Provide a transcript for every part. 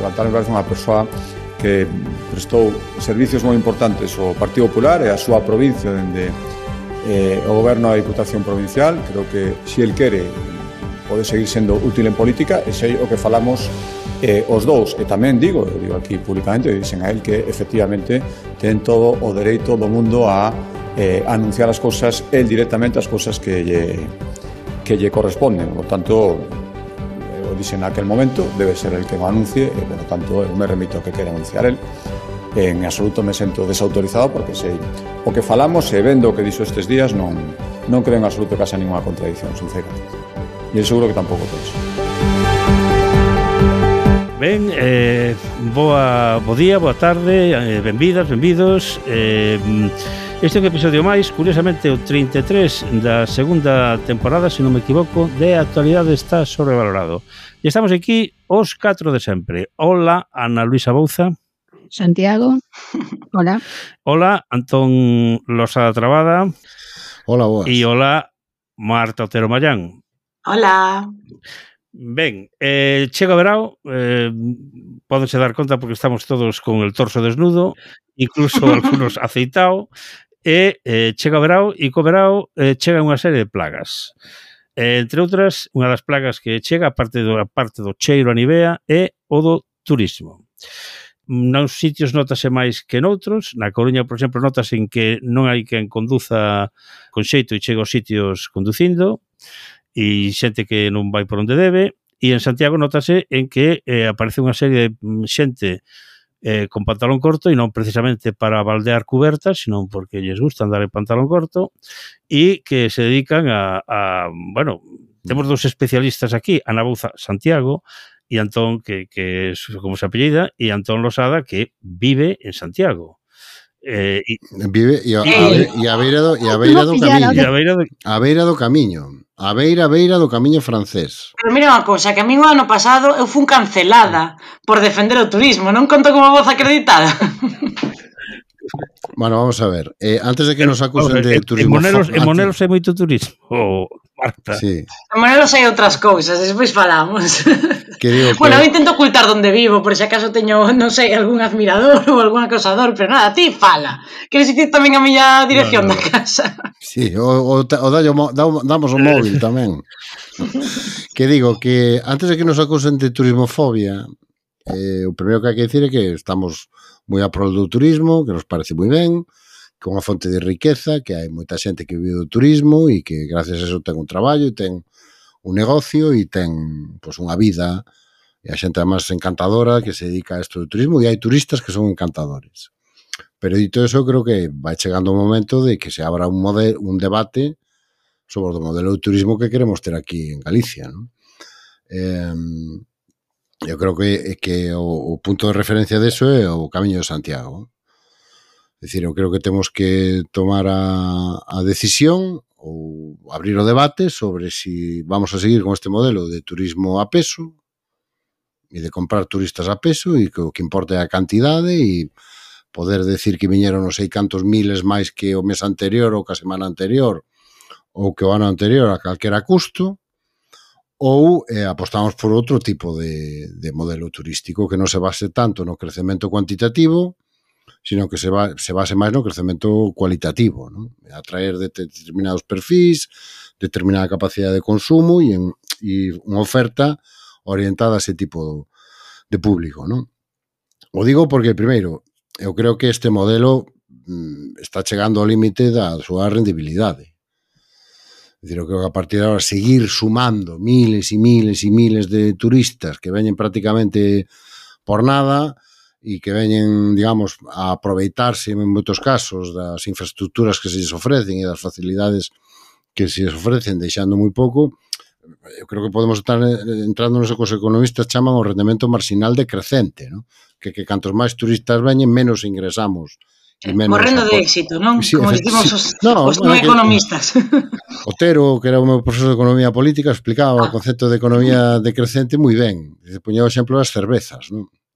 Baltar me parece unha persoa que prestou servicios moi importantes ao Partido Popular e a súa provincia dende o goberno da Diputación Provincial. Creo que, se el quere, pode seguir sendo útil en política, e sei o que falamos os dous. E tamén digo aquí públicamente, dicen a él que efectivamente ten todo o dereito do mundo a anunciar as cousas, el directamente as cousas que lle corresponden. Por tanto, o dixen naquel momento, debe ser el que o anuncie, e, por tanto, eu me remito a que quere anunciar el. En absoluto me sento desautorizado, porque sei o que falamos, e vendo o que dixo estes días, non creo en absoluto que haxa ninguna contradición, sinceramente. E seguro que tampouco penso. Ben, bo día, boa tarde, benvidas, benvidos. Este é un episodio máis, curiosamente o 33 da segunda temporada, se non me equivoco, de Actualidade está sobrevalorado. E estamos aquí os 4 de sempre. Hola, Ana Luisa Bouza. Santiago. Hola. Hola, Antón Losada Trabada. Hola, boas. E hola, Marta Otero Mayán. Hola. Ben, chega o verao, pódense dar conta porque estamos todos con el torso desnudo, incluso algunos aceitao, e chega o verao, e co verao chega unha serie de plagas. Entre outras, unha das plagas que chega, aparte do cheiro a nivea, é o do turismo. Nos sitios notase máis que noutros. Na Coruña, por exemplo, notase en que non hai quen conduza con xeito e chega aos sitios conducindo, e xente que non vai por onde debe. E en Santiago notase en que aparece unha serie de xente con pantalón corto, e non precisamente para baldear cubertas, sino porque lles gusta andar en pantalón corto, e que se dedican bueno, temos dos especialistas aquí, Ana Bouza Santiago, e Antón, que é como se apellida, e Antón Losada, que vive en Santiago. Vive a beira do camiño. A beira do camiño. A beira do camiño francés. Pero mira unha cousa, que a mí o ano pasado eu fun cancelada por defender o turismo, non conto como voz acreditada. Bueno, vamos a ver. Antes de que nos acusen de turismo... En Monelos hai moito turismo, Marta. Sí. En Monelos hai outras cousas, despois falamos. Bueno, eu intento ocultar onde vivo, por se acaso teño, non sei, algún admirador ou algún acosador, pero nada, ti fala. Queres dicir tamén a miña dirección da casa? Sí, damos o móvil tamén. Que digo, que antes de que nos acusen de turismofobia, o primeiro que hai que dicir é que estamos moi a prol do turismo, que nos parece moi ben, que é unha fonte de riqueza, que hai moita xente que vive do turismo e que gracias a eso ten un traballo e ten un negocio e ten unha vida, e a xente además encantadora que se dedica a isto do turismo, e hai turistas que son encantadores. Pero dito eso, creo que vai chegando o momento de que se abra un debate sobre o modelo de turismo que queremos ter aquí en Galicia, non? Eu creo que o punto de referencia deso é o Camiño de Santiago. É dicir, eu creo que temos que tomar a decisión ou abrir o debate sobre si vamos a seguir con este modelo de turismo a peso e de comprar turistas a peso, e que o que importa é a cantidade, e poder decir que viñeron non sei cantos miles máis que o mes anterior ou que a semana anterior ou que o ano anterior a calquera custo, ou apostamos por outro tipo de modelo turístico que non se base tanto no crecemento cuantitativo, sino que se base máis no crecemento cualitativo, non? Atraer determinados perfis, determinada capacidade de consumo e unha oferta orientada a ese tipo de público, non? O digo porque, primeiro, eu creo que este modelo está chegando ao límite da súa rendibilidade. É dicir, eu creo que a partir de agora seguir sumando miles e miles e miles de turistas que veñen prácticamente por nada e que veñen, digamos, a aproveitarse en moitos casos das infraestructuras que se lles ofrecen e das facilidades que se lles ofrecen, deixando moi pouco. Eu creo que podemos estar entrando no que os economistas chaman o rendemento marxinal decrecente, ¿no? Que cantos máis turistas veñen, menos ingresamos. Morrendo de éxito, non? Sí, como dicimos os non economistas. Otero, que era o meu profesor de economía política, explicaba o concepto de economía decrecente moi ben. Se poñía o exemplo das cervezas, non?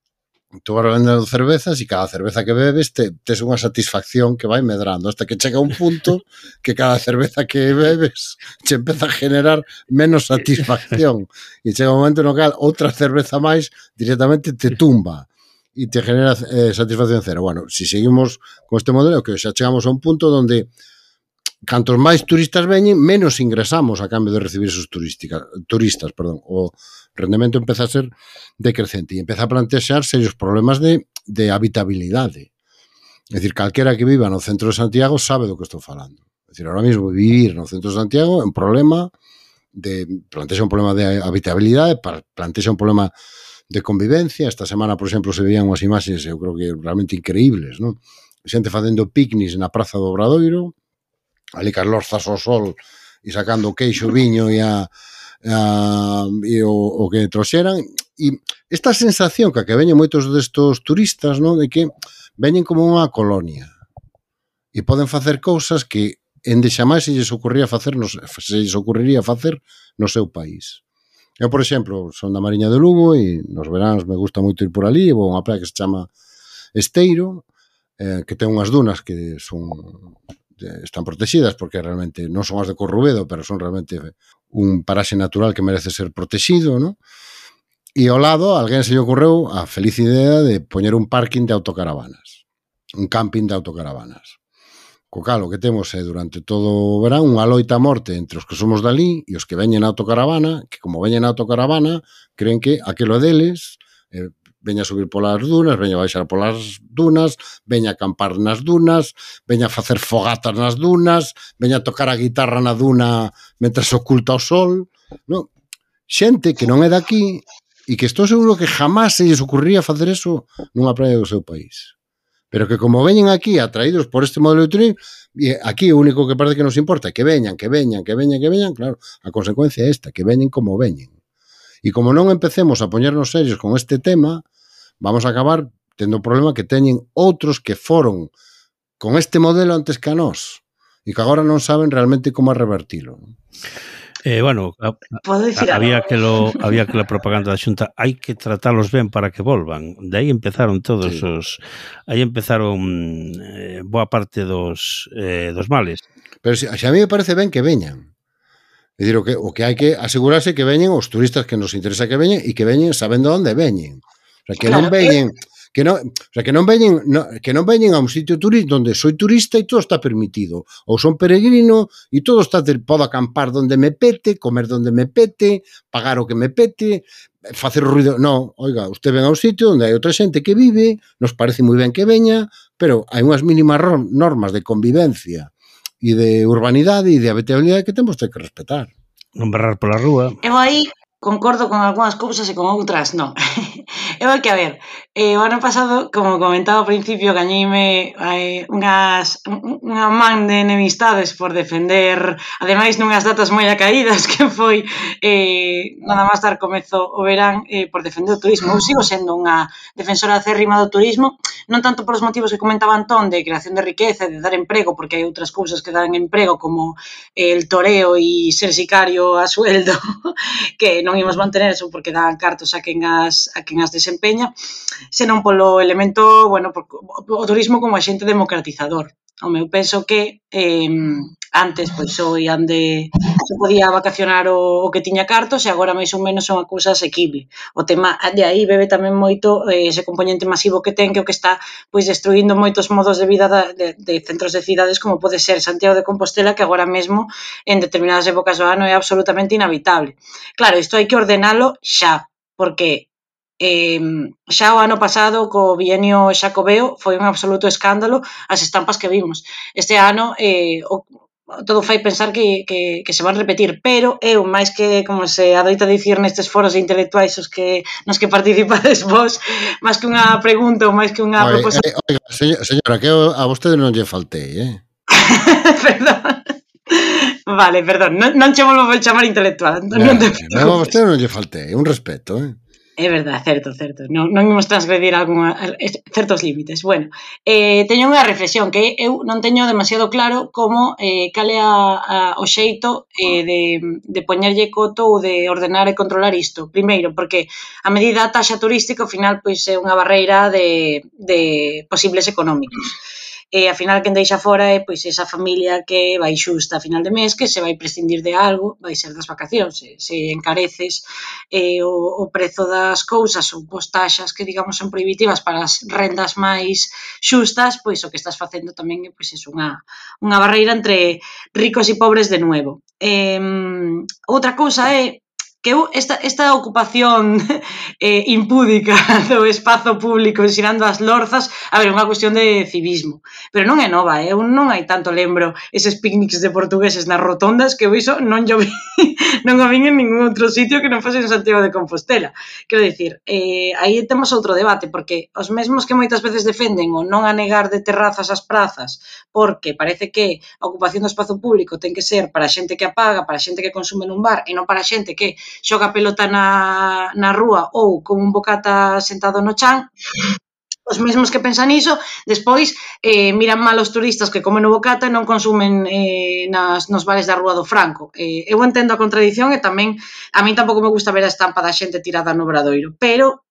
tú vas vendendo cervezas e cada cerveza que bebes tes unha satisfacción que vai medrando hasta que chega un punto que cada cerveza que bebes che empeza a generar menos satisfacción e chega un momento no cal outra cerveza máis directamente te tumba e te genera satisfacción cero. Bueno, se seguimos con este modelo que xa chegamos a un punto onde cantos máis turistas veñen, menos ingresamos a cambio de recibir esos turistas, o rendemento empeza a ser decrecente e empeza a plantear serios problemas de habitabilidade. É dicir, calquera que viva no centro de Santiago sabe do que estou falando. É dicir, ahora mesmo vivir no centro de Santiago é un problema plantexa un problema de habitabilidade, plantexa un problema de convivencia. Esta semana, por exemplo, se veían unhas imaxes, eu creo que realmente increíbles, non? Xente facendo picnics na Praza do Obradoiro, ali cas lorzas ao sol e sacando o queixo, viño e o que trouxeran. E esta sensación que veñen moitos destos turistas, non, de que veñen como unha colonia e poden facer cousas que ende xamais se lles ocurriría facer no seu país. Eu, por exemplo, son da Mariña de Lugo e nos veráns me gusta moito ir por ali, vou a unha praia que se chama Esteiro, que ten unhas dunas que están protegidas porque realmente non son as de Corrubedo, pero son realmente un paraxe natural que merece ser protegido, non? E ao lado, alguén se lle ocorreu a feliz idea de poñer un parking de autocaravanas, un camping de autocaravanas. Co cal, o que temos é durante todo o verán unha loita a morte entre os que somos dali e os que veñen a autocaravana, que como veñen a autocaravana, creen que aquilo é deles, veña a subir polas dunas, veña a baixar polas dunas, veña a acampar nas dunas, veña a facer fogatas nas dunas, veña a tocar a guitarra na duna mentre se oculta o sol, non? Xente que non é daqui e que estou seguro que jamás se lles ocurriría facer eso nunha praia do seu país. Pero que como veñen aquí atraídos por este modelo de turismo, e aquí o único que parece que nos importa é que veñan, claro, a consecuencia é esta, que veñen como veñen. E como non empecemos a poñernos serios con este tema, vamos a acabar tendo o problema que teñen outros que foron con este modelo antes que a nós e que agora non saben realmente como revertilo. Bueno, había que la propaganda da Xunta, hai que tratalos ben para que volvan. De aí empezaron todos aí empezaron boa parte dos males. Pero a mí me parece ben que veñan. É dicir, o que hai que asegurarse que veñen os turistas que nos interesa que veñen e que veñen sabendo onde veñen. O sea, que non veñen que non veñen a un sitio turístico onde soy turista e todo está permitido, ou son peregrino e todo está, podo acampar donde me pete, comer donde me pete, pagar o que me pete, facer ruido. Non, oiga, usted ven a un sitio onde hai outra xente que vive, nos parece moi ben que veña, pero hai unhas mínimas normas de convivencia e de urbanidade e de habitabilidade que temos que respetar. Non berrar pola rúa. Eu aí concordo con algunhas cousas e con outras non. Eu hai que ver, o ano pasado, como comentaba ao principio, gañeime unha man de enemistades por defender, ademais nunhas datas moi acaídas, que foi nada máis dar comezo o verán, por defender o turismo. Eu sigo sendo unha defensora acérrima do turismo, non tanto polos motivos que comentaba Antón de creación de riqueza, de dar emprego, porque hai outras cousas que dan emprego como el toreo e ser sicario a sueldo, que non imos mantener eso porque dan cartos a quen as desempeña, senón polo elemento, bueno, o turismo como agente democratizador. Eu penso que antes pois só se podía vacacionar o que tiña cartos e agora máis ou menos é unha cousa asequible. O tema de aí bebe tamén moito ese componente masivo que ten, que o que está pois destruindo moitos modos de vida de centros de cidades como pode ser Santiago de Compostela, que agora mesmo en determinadas épocas do ano é absolutamente inhabitable. Claro, isto hai que ordenalo xa, porque xa o ano pasado co bienio Xacobeo foi un absoluto escándalo as estampas que vimos. Este ano todo fai pensar que se van repetir, pero eu, máis que, como se adoita dicir nestes foros intelectuais nos que participades vos, máis que unha pregunta ou máis que unha proposta... Oiga, señora, que a vostede non lle faltei, Perdón. Vale, perdón, non che volvo a chamar intelectual. A vostede non lle faltei, un respeto, É verdade, certo. Non imos transgredir certos límites. Bueno, teño unha reflexión que eu non teño demasiado claro como cal é o xeito de poñerlle coto ou de ordenar e controlar isto. Primeiro, porque a medida da taxa turística, ao final, pois é unha barreira de posibles económicos. E ao final quen deixa fora é pois esa familia que vai xusta a final de mes, que se vai prescindir de algo, vai ser das vacacións. Se encareces o prezo das cousas ou taxas que digamos son prohibitivas para as rendas máis xustas, pois o que estás facendo tamén é pois unha barreira entre ricos e pobres de nuevo. Outra cousa é que esta ocupación impúdica do espazo público ensinando as lorzas, a ver, é unha cuestión de civismo, pero non é nova, eu non hai tanto lembro eses picnics de portugueses nas rotondas que eu iso non o vin en ningún outro sitio que non fose en Santiago de Compostela. Quero dicir, aí temos outro debate, porque os mesmos que moitas veces defenden o non anegar de terrazas as prazas, porque parece que a ocupación do espazo público ten que ser para a xente que apaga, para a xente que consume nun bar e non para a xente que xoga pelota na rúa ou con un bocata sentado no chan, os mesmos que pensan iso, despois miran mal os turistas que comen o bocata e non consumen nos bares da Rúa do Franco. Eu entendo a contradición e tamén a min tampouco me gusta ver a estampa da xente tirada no Obradoiro, pero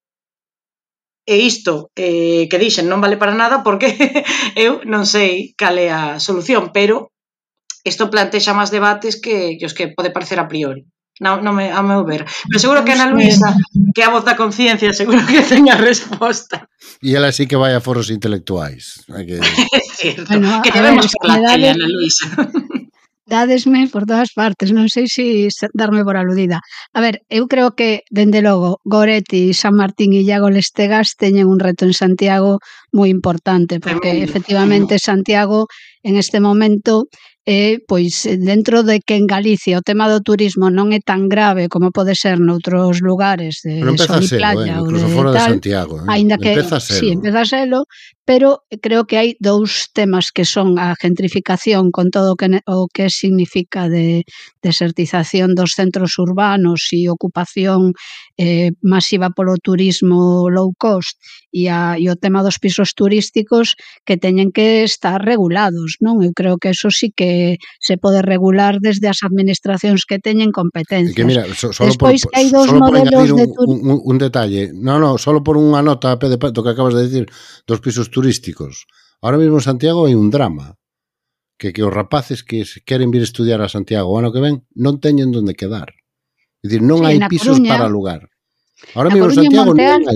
isto que dixen non vale para nada porque eu non sei cal é a solución, pero isto plantexa máis debates que os que pode parecer a priori. Non a meu ver. Pero seguro que Ana Luisa, que é a voz da conciencia, seguro que ten a resposta. E ela sí que vai a foros intelectuais. É certo. Bueno, que debemos por la tele, Ana Luisa. Dádesme por todas partes, non sei se darme por aludida. A ver, eu creo que, dende logo, Goretti, San Martín e Iago Lestegas teñen un reto en Santiago moi importante, porque efectivamente Santiago en este momento pois dentro de que en Galicia o tema do turismo non é tan grave como pode ser noutros lugares de sol e playa ou de fora tal, de Santiago, aínda que empeza a selo, pero creo que hai dous temas que son a gentrificación con todo o que significa de desertización dos centros urbanos e ocupación masiva polo turismo low cost e o tema dos pisos turísticos que teñen que estar regulados, non? Eu creo que eso sí que se pode regular desde as administracións que teñen competencias. Que mira, despois hai dous modelos de turismo. Un detalle, solo por unha nota a pé de pato que acabas de decir dos pisos turísticos. Ahora mesmo en Santiago hai un drama que os rapaces que queren vir estudiar a Santiago o ano que ven non teñen onde quedar. É dicir, non hai pisos para alugar. Ahora mesmo en Santiago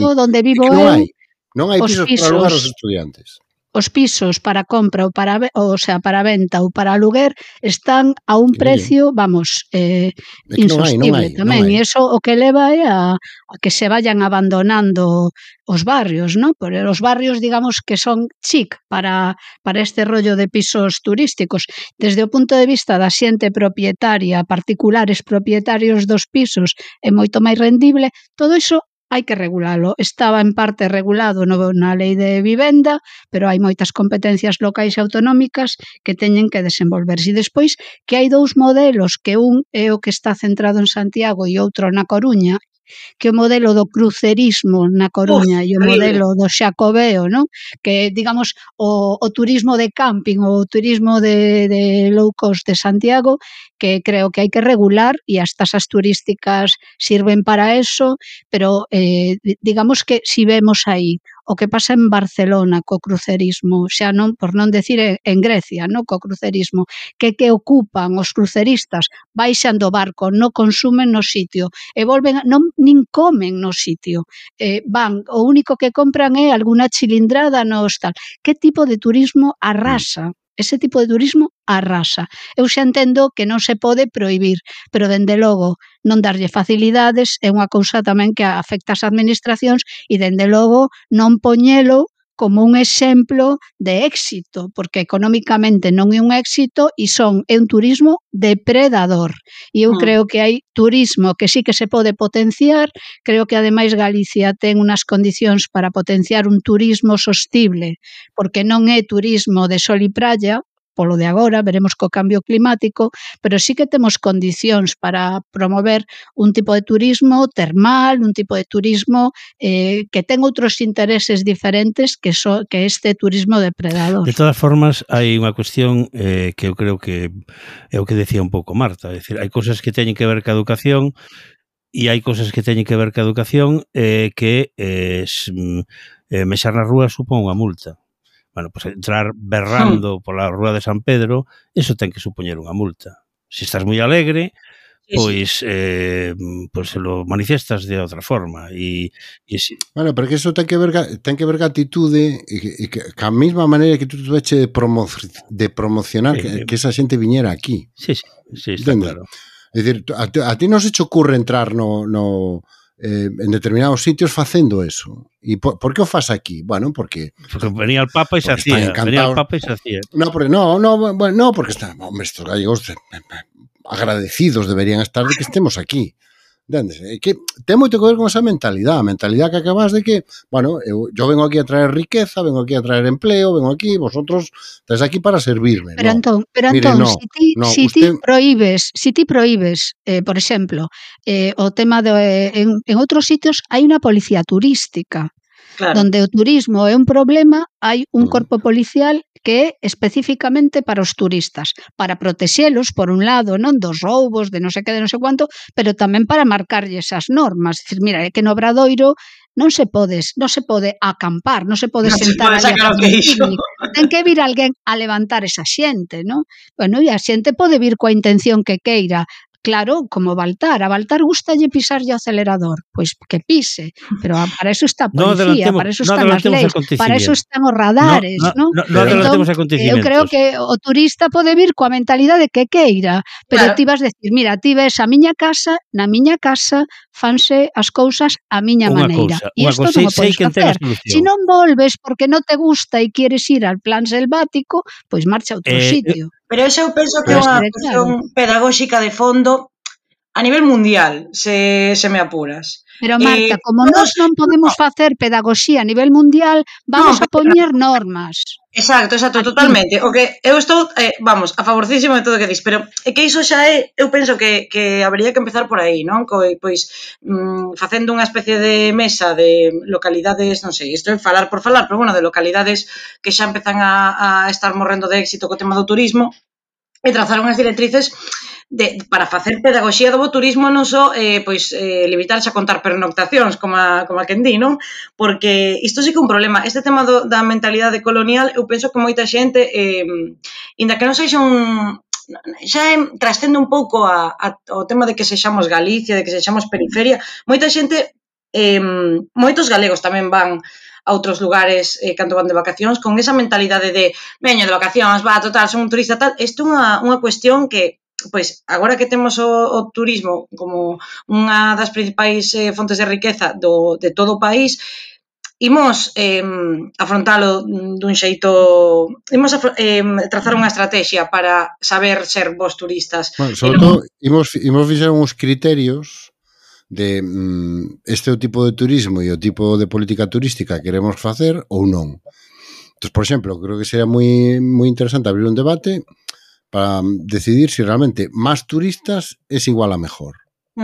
non hai pisos para alugar aos estudiantes. Os pisos para compra ou para venta ou para aluguer están a un precio, insostible tamén. E iso o que leva é a que se vayan abandonando os barrios, non? Porque os barrios, digamos, que son chic para este rollo de pisos turísticos. Desde o punto de vista da xente propietaria, particulares propietarios dos pisos, é moito máis rendible. Todo iso hai que regulalo. Estaba en parte regulado na lei de vivenda, pero hai moitas competencias locais e autonómicas que teñen que desenvolverse. E despois que hai dous modelos, que un é o que está centrado en Santiago e outro na Coruña, que o modelo do crucerismo na Coruña e o modelo do xacobeo, non? Que, digamos, o turismo de camping ou o turismo de low cost de Santiago, que creo que hai que regular e as tasas turísticas sirven para eso, pero digamos que si vemos aí o que pasa en Barcelona co crucerismo, xa non, por non decir en Grecia, non, co crucerismo, que ocupan os cruceristas, baixan do barco, non consumen no sitio, e volven, nin comen no sitio, van, o único que compran é alguna chilindrada no hostal. Que tipo de turismo arrasa? Ese tipo de turismo arrasa. Eu xa entendo que non se pode prohibir, pero dende logo non darlle facilidades é unha cousa tamén que afecta ás administracións e dende logo non poñelo como un exemplo de éxito, porque económicamente non é un éxito e é un turismo depredador. E eu creo que hai turismo que sí que se pode potenciar, creo que ademais Galicia ten unhas condicións para potenciar un turismo sostible, porque non é turismo de sol e praia, polo de agora, veremos co cambio climático, pero sí que temos condicións para promover un tipo de turismo termal, un tipo de turismo que ten outros intereses diferentes que este turismo depredador. De todas formas, hai unha cuestión que eu creo que é o que decía un pouco Marta, é dicir, hai cousas que teñen que ver ca educación e hai cousas que teñen que ver ca educación que mexar na rúa supón unha multa. Bueno, pues entrar berrando pola rúa de San Pedro, eso ten que supoñer unha multa. Se estás moi alegre, pois se lo manifiestas de outra forma e si... Bueno, porque eso ten que ver ca atitude e que a mesma maneira que tú tuveche de promocionar que esa xente viñera aquí. Sí, está claro. É dicir, a ti non se te ocurre entrar en determinados sitios facendo eso. E por que o fas aquí? Bueno, porque venía el Papa e se hacía. No, porque estos gallegos agradecidos deberían estar de que estemos aquí. Entendes? Que ten moito que ver con esa mentalidade. A mentalidade que acabas de que, bueno, yo vengo aquí a traer riqueza, vengo aquí a traer empleo, vengo aquí, vosotros estáis aquí para servirme. Pero Antón, si ti prohíbes, por exemplo, o tema en outros sitios hai unha policía turística. Claro. Donde o turismo é un problema, hai un corpo policial que é especificamente para os turistas, para protexelos, por un lado, non dos roubos, de non sei que, de non sei cuánto, pero tamén para marcarlles as normas. É dicir, mira, é que no Obradoiro non se pode acampar, non se pode sentar ali a picnic. Ten que vir alguén a levantar esa xente, non? Bueno, e a xente pode vir coa intención que queira. Claro, como Baltar. A Baltar gustalle pisarlle o acelerador. Pois que pise. Pero para eso está a policía, para eso están as leis, para eso están os radares, non? Eu creo que o turista pode vir coa mentalidade que queira, pero ti vas decir, mira, ti ves a miña casa, na miña casa fanse as cousas a miña maneira. E isto non o podes facer. Se non volves porque non te gusta e quieres ir al plan selvático, pois marcha a outro sitio. Pero eso eu penso que é unha cuestión pedagóxica de fondo a nivel mundial, se me apuras. Pero Marta, como nós non podemos facer pedagogía a nivel mundial, vamos a poñer normas. Exacto, totalmente. O que eu estou, a favorcísimo de todo o que dis, pero é que iso xa é, eu penso que habería que empezar por aí, non? Pois facendo unha especie de mesa de localidades, non sei, isto é falar por falar, pero bueno, de localidades que xa empezan a estar morrendo de éxito co tema do turismo e trazar unhas directrices para facer pedagogía do bo turismo, non só limitarse a contar pernoctacións, como a quen di, non? Porque isto sí que é un problema. Este tema da mentalidade colonial, eu penso que moita xente, inda que non sexa xa trascende un pouco ao tema de que sexamos Galicia, de que sexamos periferia, moita xente, moitos galegos tamén van a outros lugares cando van de vacacións con esa mentalidade de veño de vacacións, total, son un turista tal. Isto é unha cuestión que pois agora que temos o turismo como unha das principais fontes de riqueza de todo o país, imos afrontalo dun xeito, imos trazar unha estrategia para saber ser bons turistas. Bueno, sobre todo, imos fixar uns criterios de este o tipo de turismo e o tipo de política turística que queremos facer ou non. Entón, por exemplo, creo que sería moi interesante abrir un debate para decidir si realmente máis turistas es igual a mejor.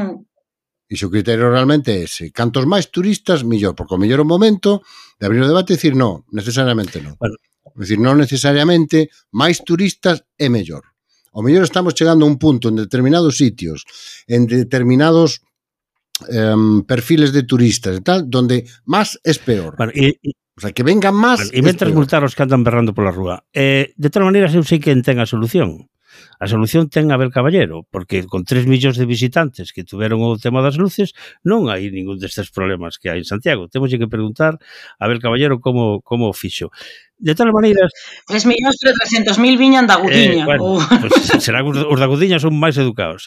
E se o criterio realmente é ese. Cantos máis turistas, mellor, porque o mellor o momento de abrir o debate e dicir non, necesariamente non. Bueno. É dicir, non necesariamente máis turistas é mellor. O mellor estamos chegando a un punto en determinados sitios, en determinados perfiles de turistas e tal, donde máis es peor. Bueno, o sea, que vengan máis. E mentras multar os que andan berrando pola rúa. De todas maneiras, eu sei que ten a solución. A solución ten Abel Caballero, porque con 3 millóns de visitantes que tuveron o tema das luces, non hai ningún destes problemas que hai en Santiago. Temos que preguntar a Abel Caballero como o fixo. De todas maneiras... 3.300.000 viñan da Gudiña. Bueno, pues serán os da Gudiña son máis educados.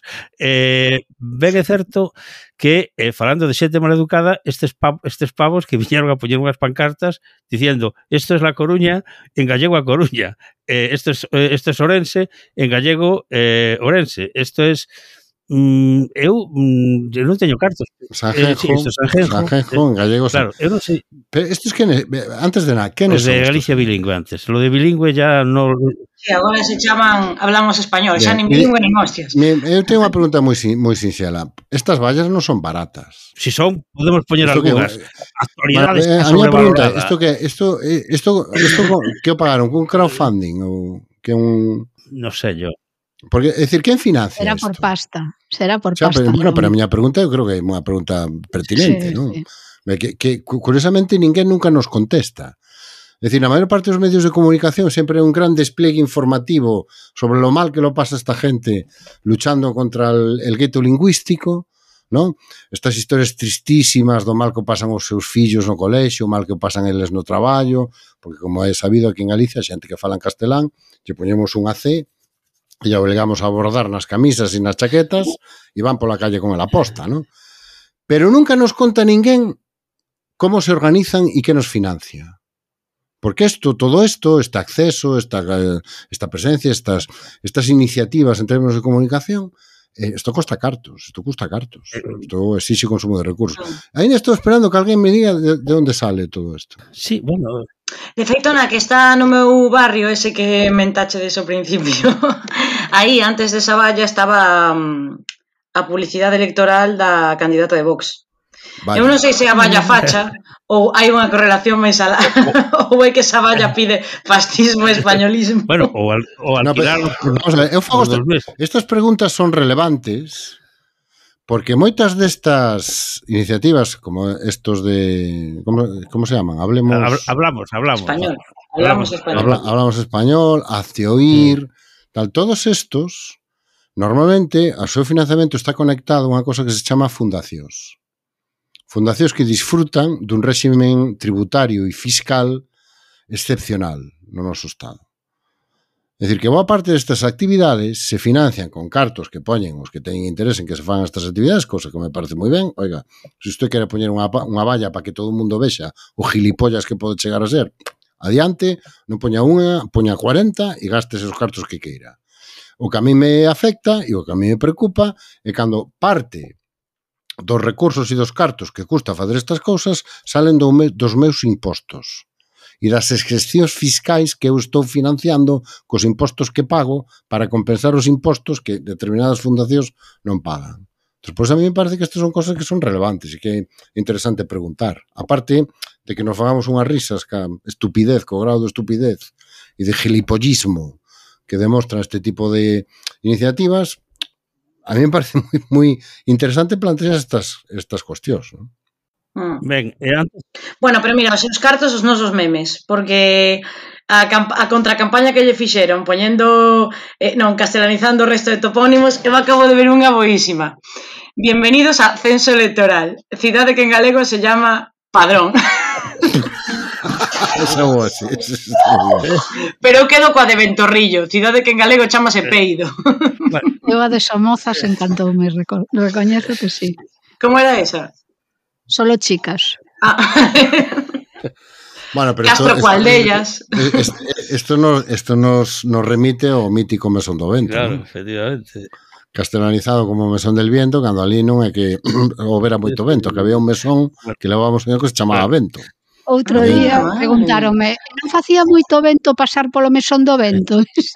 Ben é certo que, falando de xente mal educada, estes pavos que viñeron a poñer unhas pancartas diciendo esto es La Coruña, en gallego a Coruña. Esto es Orense, en gallego Orense. Esto es eu non teño cartos. Sanjenjo, en gallego. Claro, eu non sei. Pero estos que antes de nada, ¿quiénes son? De estos? Galicia bilingüe antes. Lo de bilingüe ya no. Sí, agora se chaman hablamos español, xa nin bilingüe nin hostias. Eu tengo unha pregunta moi sinxela. Estas vallas non son baratas. Si son, podemos poñer algunhas. Actualidades a miña pregunta, isto que o pagaron con crowdfunding ou que un non sei yo. Porque, é dicir, quen financia Será isto? por pasta. Será por Xa, pasta. Pero a miña pregunta eu creo que é unha pregunta pertinente, Sí, non? sí. Que curiosamente ninguén nunca nos contesta. É dicir, na maior parte dos medios de comunicación sempre é un gran despliegue informativo sobre lo mal que lo pasa esta gente luchando contra el gueto lingüístico, non? Estas historias tristísimas do mal que pasan os seus fillos no colexio, o mal que pasan eles no traballo, porque como é sabido aquí en Galicia, xente que fala en castelán, lle poñemos unha C e lle obligamos a bordar nas camisas e nas chaquetas e van pola calle con el aposta, non? Pero nunca nos conta ninguén como se organizan e que nos financia. Porque todo esto, este acceso, esta presencia, estas iniciativas en términos de comunicación, isto custa cartos, isto exixe consumo de recursos. Ainda estou esperando que alguén me diga de onde sale todo isto. Sí, bueno. De feito, na que está no meu barrio, ese que mentache desde o principio, aí, antes desa valla, estaba a publicidade electoral da candidata de Vox. Vale. Eu non sei se a valla facha ou hai unha correlación máis alá ou é que esa valla pide fascismo e españolismo. Bueno, ou alquilar. Vamos a ver, eu fago estas preguntas son relevantes porque moitas destas iniciativas como estos de como se llaman? Hablamos español. Hablamos español, hazte oír, tal, todos estos normalmente o seu financiamento está conectado a unha cosa que se chama fundacións. Fundacións que disfrutan dun réximen tributario e fiscal excepcional no noso Estado. É dicir, que boa parte destas actividades se financian con cartos que poñen os que teñen interés en que se fan estas actividades, cosa que me parece moi ben. Oiga, se usted quere poñer unha valla para que todo o mundo vexa o gilipollas que pode chegar a ser, adiante, non poña unha, poña 40 e gastes os cartos que queira. O que a mí me afecta e o que a mí me preocupa é cando parte dos recursos e dos cartos que custa fazer estas cousas salen dos meus impostos e das excepcións fiscais que eu estou financiando cos impostos que pago para compensar os impostos que determinadas fundacións non pagan. Despois a mí me parece que estas son cosas que son relevantes e que é interesante preguntar. Aparte de que nos fagamos unhas risas ca estupidez, co grado de estupidez e de gilipollismo que demostra este tipo de iniciativas, a mí me parece moi interesante plantear estas cuestións, non? Ben, antes... Bueno, pero mira, os cartos os nosos memes, porque a contracampaña que lle fixeron poñendo, castelanizando o resto de topónimos, eu acabo de ver unha boísima. Bienvenidos a Censo Electoral, cidade que en galego se llama Padrón. Esa boa, sí. Pero eu quedo coa de Ventorrillo, cidade que en galego chamase Peido. Eu a de Somozas encantoume, recoñezo que sí. Como era esa? Solo chicas. Bueno, pero Castro cual dellas. Esto nos remite ao mítico Mesón do Vento. Claro, ¿no? efectivamente. Castelanizado como Mesón del Viento, cando ali non é que houbera moito vento, que había un mesón que levábamos que se chamaba Vento. Outro día preguntáronme, non facía moito vento pasar polo Mesón do Vento?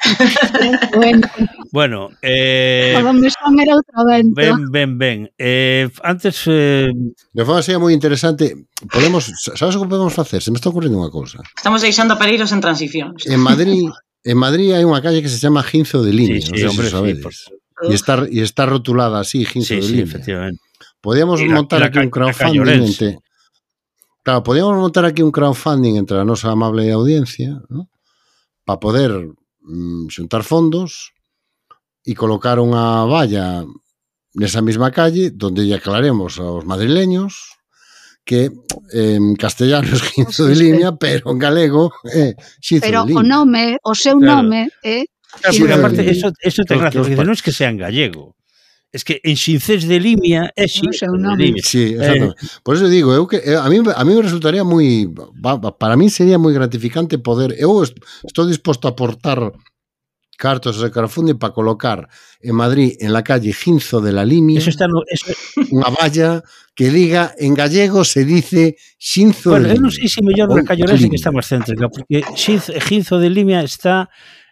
Bueno, polo Mesón era outro vento. Ben. Antes... De forma sería moi interesante. Sabes o que podemos facer? Se me está ocurrindo unha cousa. Estamos deixando pereiros en transicións. En Madrid hai unha calle que se chama Ginzo de Limia, sí, non sei hombre, se sabedes. Sí, e está rotulada así, Ginzo de Limia. Sí, efectivamente. Podíamos montar aquí un crowdfunding Claro, podíamos montar aquí un crowdfunding entre a nosa amable audiencia, ¿no? Para poder xuntar fondos e colocar unha valla nesa mesma calle donde lle aclaremos aos madrileños que en castellano é Ginzo de Limia, pero en galego é Xizo de Limia. Pero o nome, o seu nome é... Claro, porque aparte, eso te gracia, porque non é que sea en gallego. Es que en Xincés de Limia é Xizo de Limia. Sí, exactamente. Por eso digo, a mí me resultaría para mí sería moi gratificante poder, eu estou disposto a aportar cartos de crowdfunding para colocar en Madrid, en la calle Ginzo de la Limia, unha valla que diga, en gallego se dice Xinzo de Limia. Eu non sei se mellor na calle Ourense que está máis céntrica, porque Xinzo de Limia está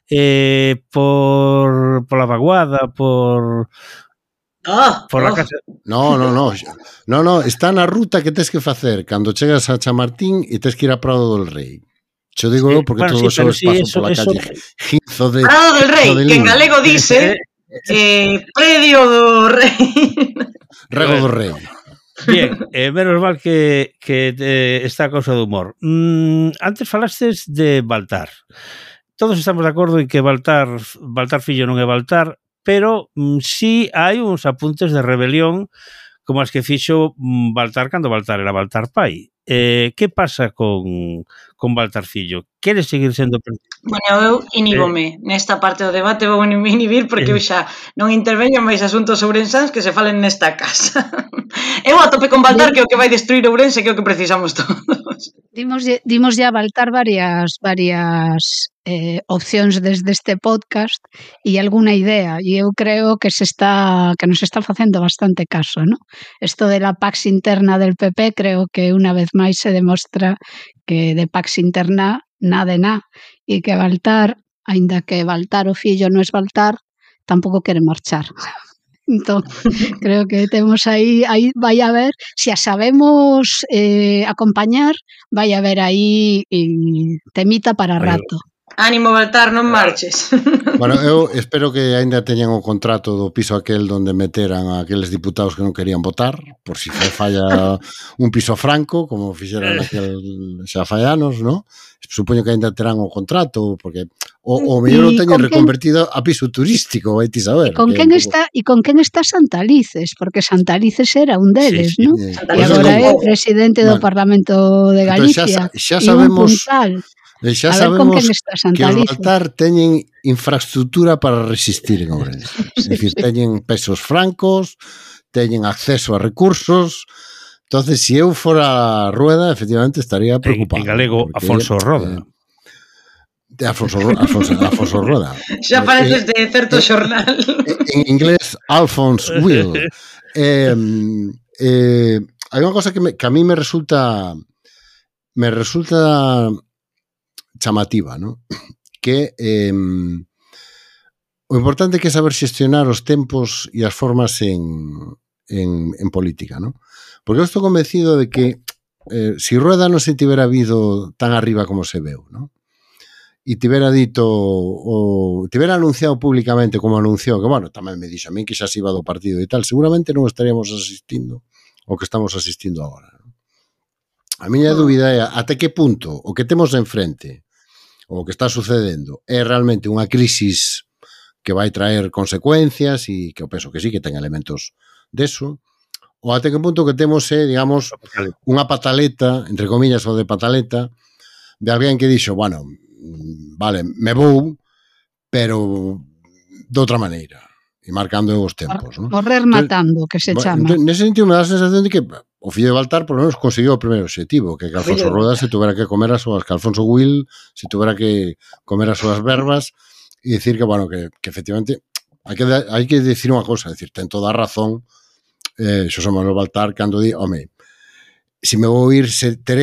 por la Vaguada, por la casa... No, está na ruta que tes que facer cando chegas a Chamartín e tes que ir a Prado del Rei. Xo digo eu porque todo o paso pola calle Ginzo de... Prado del Rei, que en galego dice predio do Rei. Rego do Rei. Bien, menos mal que está a cousa do humor. Antes falastes de Baltar. Todos estamos de acordo en que Baltar fillo non é Baltar, pero sí hai uns apuntes de rebelión como as que fixo Baltar cando Baltar era Baltar pai. Que pasa con Baltar fillo? Quere seguir sendo... Bueno, eu inígome nesta parte do debate, vou inhibir porque eu xa non interveño máis asuntos ourensans que se falen nesta casa. Eu a tope con Baltar, que é o que vai destruir Ourense, que é o que precisamos todos. Dimos ya a Baltar varias opcións desde este podcast e alguna idea, e eu creo que nos está facendo bastante caso, ¿no? Esto de la Pax interna del PP creo que unha vez máis se demostra que de Pax interna nada de nada, e que Baltar, aínda que Baltar o fillo non es Baltar, tampouco quere marchar. Entón, creo que temos aí vai haber, se a sabemos acompañar, vai haber aí temita para rato. Ánimo, Baltar, non marches. Bueno, eu espero que ainda teñan o contrato do piso aquel donde meteran a aqueles diputados que non querían votar, por si falla un piso franco, como fixeran aquel xa fallanos, ¿no? Supoño que ainda terán o contrato, porque o mellor o teñen reconvertido a piso turístico, vai ti saber. E con quen está Santalices? Porque Santalices era un deles, ¿no? E agora é presidente do Parlamento de Galicia. Xa sabemos... Xa sabemos que os Baltar teñen infraestructura para resistir en Ourense. É dicir, teñen pesos francos, teñen acceso a recursos. Entonces, se eu fora Rueda, efectivamente estaría preocupado. En galego, Afonso Roda. Afonso Roda. Xa pareces de certo xornal. En inglés, Alphonse Will. Hai unha cosa que a mí me resulta chamativa, ¿no? Que o importante que é saber xestionar os tempos e as formas en política, ¿no? Porque eu estou convencido de que si Rueda non se tivera vido tan arriba como se veu, ¿no? E tivera dito tivera anunciado públicamente como anunciou, que, bueno, tamén me dixo a mí que xa se iba do partido e tal, seguramente non estaríamos asistindo o que estamos asistindo agora, ¿no? A miña dúbida é até que punto o que temos enfrente, o que está sucedendo, é realmente unha crisis que vai traer consecuencias e que eu penso que sí, que ten elementos deso, ou até que punto que temos é, digamos, unha pataleta, entre comillas, o de pataleta, de alguén que dixo, bueno, vale, me vou, pero de outra maneira, e marcando os tempos, ¿no? Morrer matando, que se chama. Nese sentido me dá a sensación de que o fillo de Baltar por lo menos conseguiu o primeiro objetivo, que Alfonso Roda se tuvera que comer as súas, que Alfonso Will se tuvera que comer as súas verbas e dicir que, bueno, que efectivamente hai que decir unha cosa, decir, ten toda a razón Xosé Manuel Baltar cando di, home, se me vou ir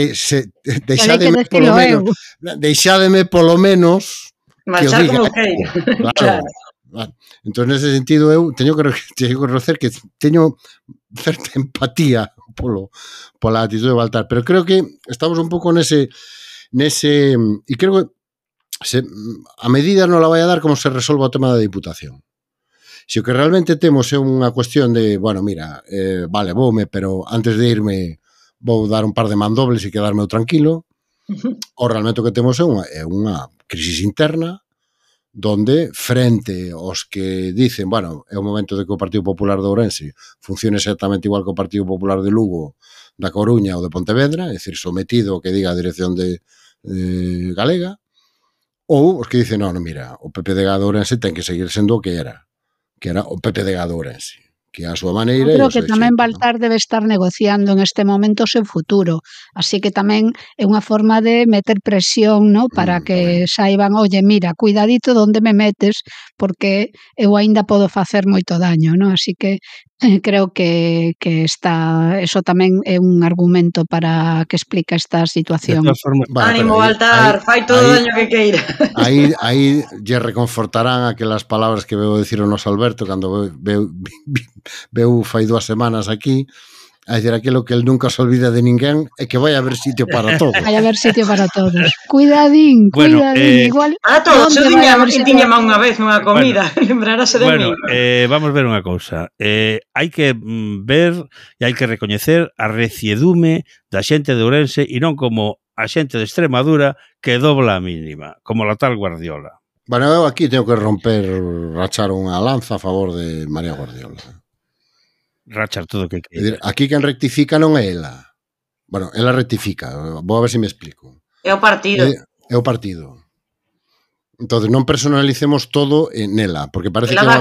deixádeme polo menos marchar como queira. Claro. Entón, nese sentido, eu teño que reconocer que teño certa empatía pola actitud de Baltar, pero creo que estamos un pouco nese e creo que a medida non la vai a dar como se resolva o tema da Diputación. Se o que realmente temos é unha cuestión de, bueno, mira, vale, voume, pero antes de irme vou dar un par de mandobles e quedarme tranquilo, ou realmente o que temos é unha crisis interna donde, frente aos que dicen, bueno, é o momento de que o Partido Popular de Ourense funcione exactamente igual que o Partido Popular de Lugo, da Coruña ou de Pontevedra, é dicir, sometido ao que diga a dirección de galega, ou os que dicen, non, mira, o PPDG de Ourense ten que seguir sendo o que era o PPDG de Ourense, que a súa maneira. Eu creo que tamén Baltar debe estar negociando en este momento o seu futuro, así que tamén é unha forma de meter presión, ¿no? Para que saiban, oye, mira, cuidadito donde me metes, porque eu aínda podo facer moito daño, ¿no? Así que creo que está, eso tamén é un argumento para que explica esta situación. Ánimo, Baltar, fai todo o daño que queira. Aí lle reconfortarán aquelas palabras que veu dicir o noso Alberto cando veu fai 2 semanas aquí, a dicir aquilo que el nunca se olvida de ninguén e que vai haber sitio para todos. Vai haber sitio para todos. Cuidadín, igual. Para todos, eu tiña unha vez unha comida, lembrarase de mí. Vamos ver unha cousa. Hai que ver e hai que recoñecer a reciedume da xente de Ourense e non como a xente de Extremadura que dobla a mínima, como la tal Guardiola. Bueno, eu aquí tengo que rachar unha lanza a favor de María Guardiola. Rachar todo o que queira. Aquí quen rectifica non é ela. Bueno, ela rectifica. Vou a ver se me explico. É o partido. É o partido. Entonces non personalicemos todo nela, porque parece que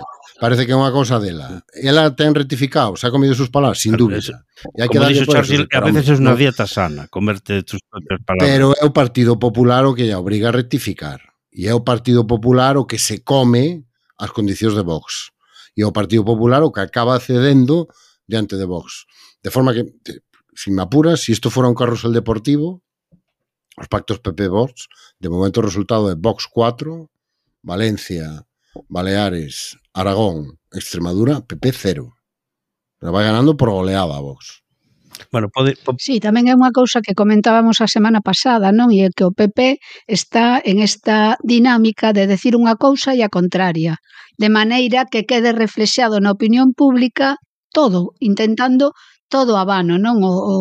é unha cousa dela. Ela ten rectificado, se ha comido sus palabras, sin dúbida. E hai que darlle por eso. A veces é unha dieta sana, comerte tus propias palabras. Pero é o Partido Popular o que lla obriga a rectificar. E é o Partido Popular o que se come as condicións de Vox. E o Partido Popular o que acaba cedendo diante de Vox. De forma que, si me apuras, si isto fora un carrusel deportivo, os pactos PP-Vox, de momento o resultado é Vox 4, Valencia, Baleares, Aragón, Extremadura, PP 0. Pero vai ganando por goleada a Vox. Bueno, sí, tamén é unha cousa que comentábamos a semana pasada, non? E é que o PP está en esta dinámica de decir unha cousa e a contraria, de maneira que quede reflexado na opinión pública todo, intentando todo a vano, non?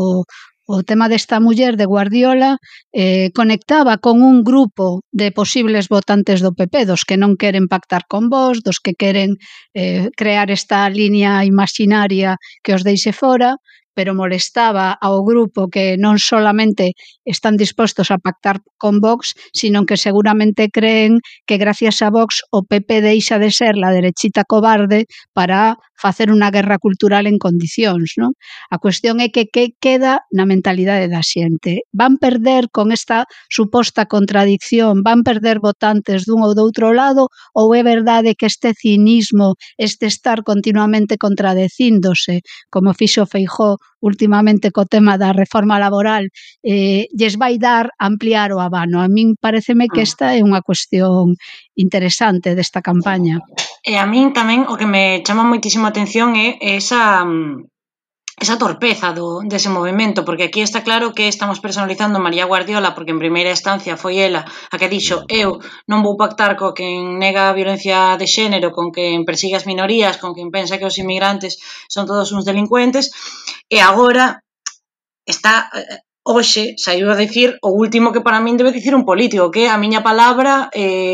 O tema desta muller de Guardiola conectaba con un grupo de posibles votantes do PP, dos que non queren pactar con vos, dos que queren crear esta línea imaginaria que os deixe fora, pero molestaba ao grupo que non solamente están dispostos a pactar con Vox, sino que seguramente creen que gracias a Vox o PP deixa de ser la derechita cobarde para facer unha guerra cultural en condicións, non? A cuestión é que queda na mentalidade da xente. Van perder con esta suposta contradicción, van perder votantes dun ou do outro lado, ou é verdade que este cinismo, este estar continuamente contradecíndose, como fixo Feijóo últimamente co tema da reforma laboral, lles vai dar ampliar o abano? A min pareceme que esta é unha cuestión interesante desta campaña. E a min tamén o que me chama moitísimo a atención é esa torpeza dese movimento, porque aquí está claro que estamos personalizando María Guardiola, porque en primeira instancia foi ela a que dixo: eu non vou pactar co quen nega a violencia de xénero, con quen persigue as minorías, con quen pensa que os inmigrantes son todos uns delincuentes, e agora está... Hoxe saiu a dicir o último que para min debe dicir un político, que a miña palabra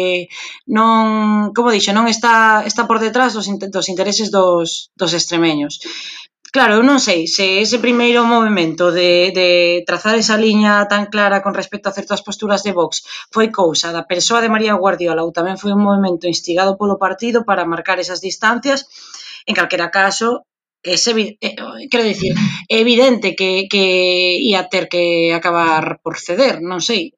non, como dixo, non está por detrás dos intereses dos extremeños. Claro, eu non sei se ese primeiro movimento de trazar esa liña tan clara con respecto a certas posturas de Vox foi cousa da persoa de María Guardiola ou tamén foi un movimento instigado polo partido para marcar esas distancias. En calquera caso, quero dicir, é evidente que ia ter que acabar por ceder, non sei,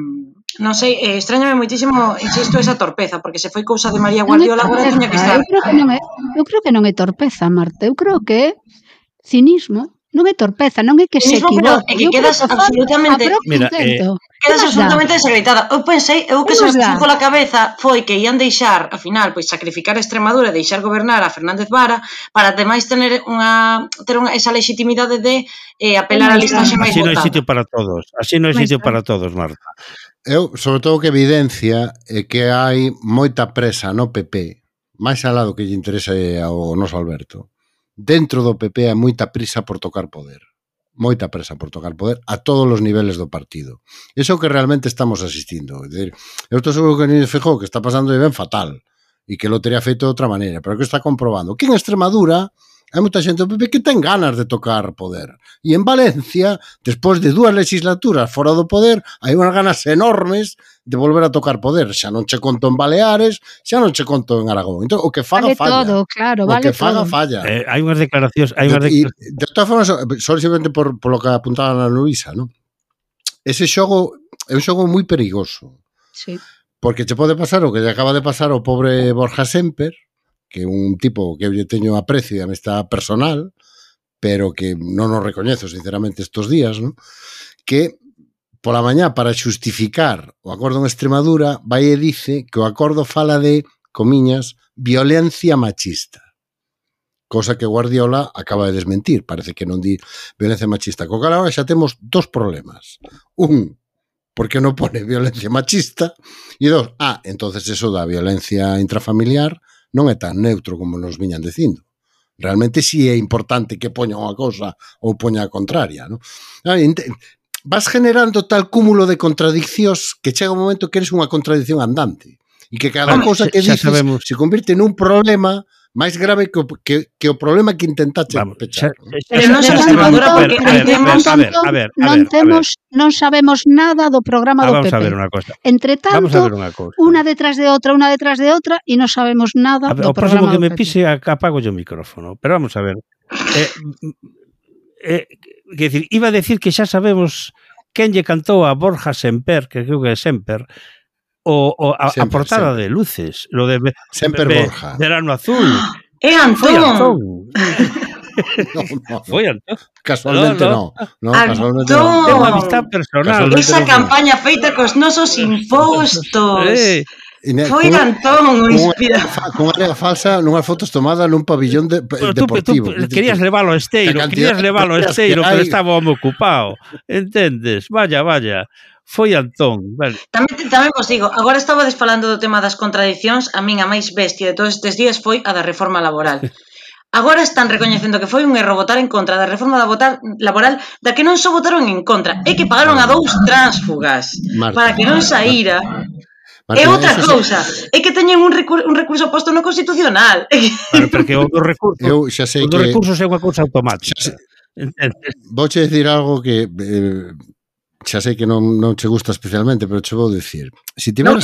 extrañame moitísimo, insisto, esa torpeza, porque se foi cousa de María Guardiola, agora tiña que estar. Eu creo que non é torpeza, Marta, eu creo que é cinismo. Non é torpeza, non é que se equivoque. É que quedas absolutamente... Quedas absolutamente desacreditada. Eu pensei, que se me puxo pola cabeza foi que ian deixar, ao final, pois sacrificar a Extremadura e deixar gobernar a Fernández Vara para ademais ter esa legitimidade de apelar a listaxe máis votada. Así non hai sitio para todos. Así non hai sitio para todos, Marta. Eu, sobre todo, que evidencia é que hai moita presa no PP, máis alá do que lle interesa ao noso Alberto. Dentro do PP hai moita prisa por tocar poder. Moita presa por tocar poder a todos os niveles do partido. Iso que realmente estamos asistindo. É dicir, eu estou seguro que Núñez Feijóo, que está pasando de ben fatal, e que lo teria feito de outra maneira, pero que está comprobando que en Extremadura hai moita xente do PP que ten ganas de tocar poder. E en Valencia, despois de 2 legislaturas fora do poder, hai unhas ganas enormes de volver a tocar poder. Xa non che conto en Baleares, xa non che conto en Aragón. Entón, o que faga, vale falla. Todo, claro, o vale que faga, todo. falla. Hai unhas declaracións... De todas formas, só simplemente por lo que apuntaba na Luisa, ¿no? Ese xogo é un xogo moi perigoso. Sí. Porque che pode pasar o que lle acaba de pasar ao pobre Borja Semper, que é un tipo que eu lle teño aprecio e amistad personal, pero que non o recoñezo sinceramente estos días, ¿no? Que pola mañá, para xustificar o acordo en Extremadura, vai e dice que o acordo fala de, comiñas, violencia machista. Cosa que Guardiola acaba de desmentir. Parece que non di violencia machista. Co cal agora xa temos 2 problemas. Un, porque non pone violencia machista, e 2, entonces eso da violencia intrafamiliar non é tan neutro como nos viñan dicindo. Realmente sí é importante que poña unha cosa ou poña a contraria, ¿no? Vas generando tal cúmulo de contradiccións que chega un momento que eres unha contradicción andante e que cada cosa que dices se convirte nun problema máis grave que o problema que intentaste pechar. Pero non son Extremadura porque non sabemos nada do programa do PP. Vamos a ver unha cosa. Entre tanto, unha detrás de outra e non sabemos nada do programa do PP. O próximo que me pise apago yo o micrófono. Pero vamos a ver. Iba a decir que xa sabemos quen lle cantou a Borja Semper, que creo que é Semper, a portada de luces, lo de Semper Borja. Verano Azul. É Antón. Foi Antón. Casualmente non. Antón. É unha amistad personal. Esa campaña feita cos nosos impostos. Foi Antón o inspirador. Con unha falsa, nunhas fotos tomadas nun pabillón deportivo. Tú querías leválo ao Esteiro, pero estaba home ocupado. Entendes? Vaya. Foi Antón. Vale. Tamén vos digo, agora estabades falando do tema das contradicións, a min a máis bestia de todos estes días foi a da reforma laboral. Agora están recoñecendo que foi un erro votar en contra da reforma laboral da que non só votaron en contra, é que pagaron a 2 tránsfugas para que non saíra. É outra cousa, é que teñen un recurso posto no Constitucional. Porque o dos recursos é unha cousa automática. Vouche decir algo que xa sei que non che gusta especialmente, pero che vou dicir. Se tiveras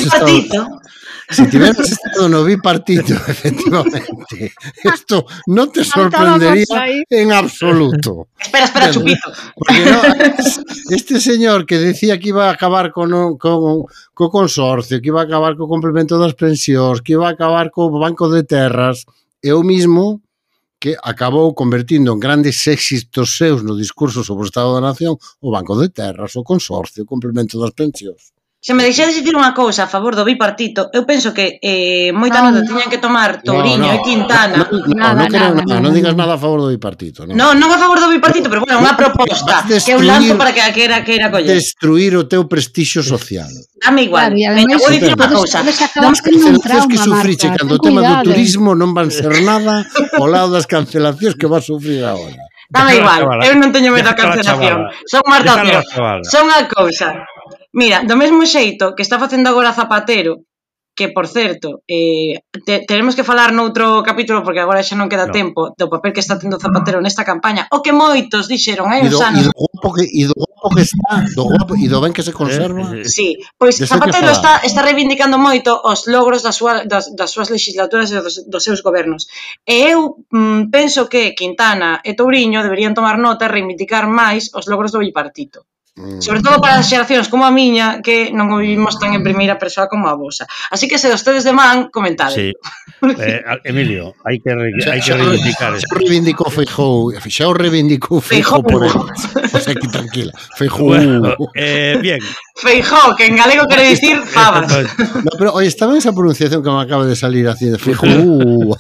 estado no bipartito, efectivamente, isto non te sorprendería en absoluto. Espera, chupito. Porque este señor que decía que iba a acabar co consorcio, que iba a acabar co complemento das pensións, que iba a acabar co banco de terras, é o mismo que acabou convertindo en grandes éxitos seus no discurso sobre o Estado da Nación o Banco de Terras, o Consorcio, o complemento das pensións. Se me deixades dicir unha cousa a favor do bipartito, eu penso que moita nota tiñan que tomar Touriño e Quintana. Non digas nada a favor do bipartito. Non a favor do bipartito, pero bueno, unha proposta que eu lanzo para que a queira coller. Destruir o teu prestixio social. Dame igual. Vou dicir unha cousa. As cancelacións que sufriche cando o tema do turismo non van ser nada ao lado das cancelacións que vas sufrir agora. Dame igual, eu non teño medo a cancelación. Son Marta Otero. Son unha cousa. Mira, do mesmo xeito que está facendo agora Zapatero, que, por certo, teremos que falar noutro capítulo, porque agora xa non queda tempo, do papel que está tendo Zapatero nesta campaña, o que moitos dixeron hai uns anos. E do guapo que está, e do ben que se conserva. Sí, pois Zapatero está reivindicando moito os logros das súas legislaturas e dos seus gobernos. E eu penso que Quintana e Touriño deberían tomar nota e reivindicar máis os logros do bipartito. Sobre todo para as xeracións como a miña, que non o vivimos tan en primeira persoa como a vosa. Así que se vostedes de man, comentade. Sí. Emilio, hai que reivindicar. Xa o reivindicou Feijóo por el. O sea, aquí tranquila. Feijóo. Bien. Feijóo, que en galego quere dicir fabas. No, pero oye, estaba esa pronunciación que me acaba de salir así de Feijóo.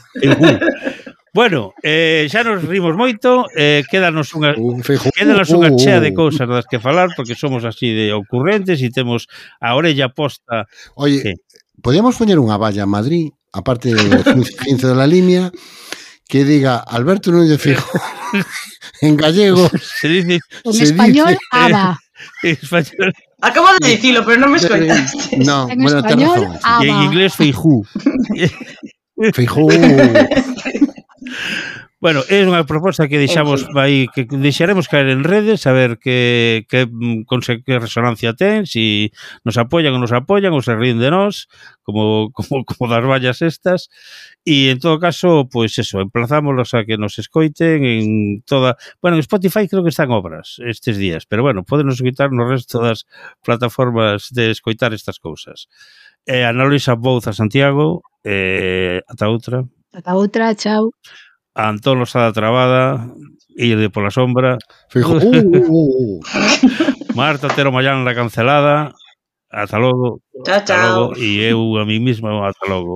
Bueno, xa nos rimos moito, quédanos unha chea de cousas das que falar, porque somos así de ocurrentes e temos a orella posta. Oye, podíamos poñer unha valla en Madrid, aparte do 15 de la línea, que diga Alberto Núñez Feijóo en gallego. En español, ABA. Acabo de dicilo, pero non me escoitaste. No, bueno, ten razón. E en inglés Feijóo. Feijóo. Bueno, é unha proposta que deixamos aí, que deixaremos caer en redes, a ver que resonancia ten, si nos apoian ou se ríen de nós, como das vallas estas, e en todo caso, pois eso, emplazámonos a que nos escoiten en toda... Bueno, en Spotify creo que están obras estes días, pero bueno, podenos escoitar no resto das plataformas de escoitar estas cousas. Ana Luisa Bouza Santiago, ata outra. Ata outra, chao. Antón Losada Trabada, Ir pola sombra. Fijo. Marta Otero Mollán La Cancelada. Ata logo. Chao. E eu a mí mismo, ata logo.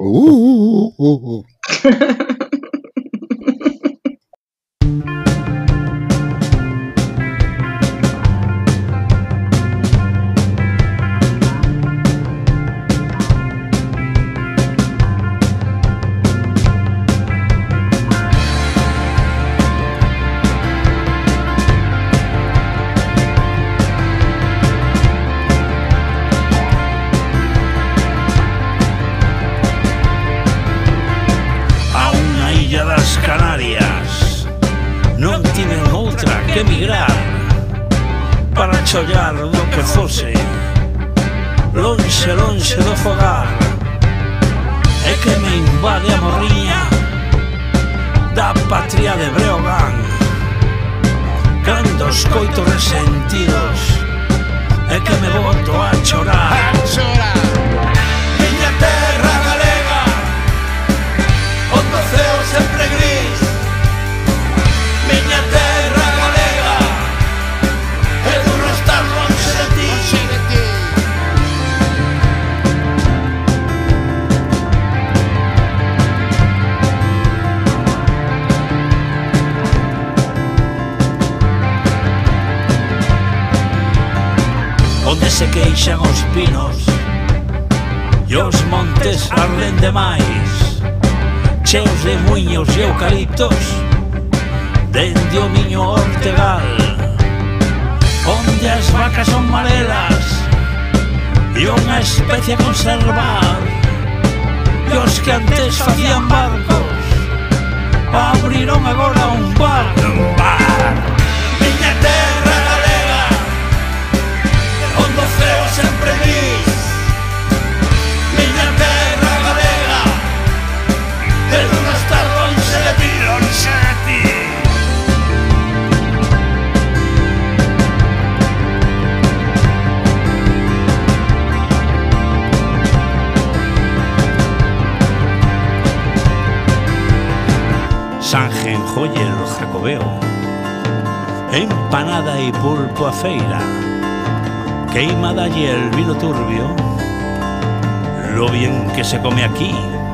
Emigrar para chollar do que fose, lonxe do fogar, é que me invade a morriña da patria de Breogán. Cando os coitos resentidos, é que me boto a chorar. Miña terra galega, onde o ceo sempre gris. Miña terra galega, é duro estar lonxe de ti. Onde se queixan os pinos e os montes arden demais, cheos de muiños e eucaliptos, dende o Miño Ortegal, onde as vacas son marelas e unha especie a conservar, e os que antes facían barcos abriron agora un bar. Miña terra galega, onde o ceo sempre gris. Miña terra galega, é duro estar lonxe de ti, lonxe de ti. Sanjenjoyer Jacobeo, empanada e pulpo a feira, queimada y el vino turbio, lo bien que se come aquí.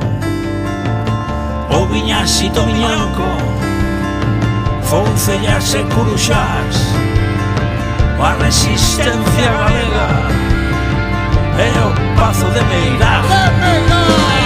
O viñasito miñanco, foncellas e curuxás, a resistencia galega e o pazo de Meirás.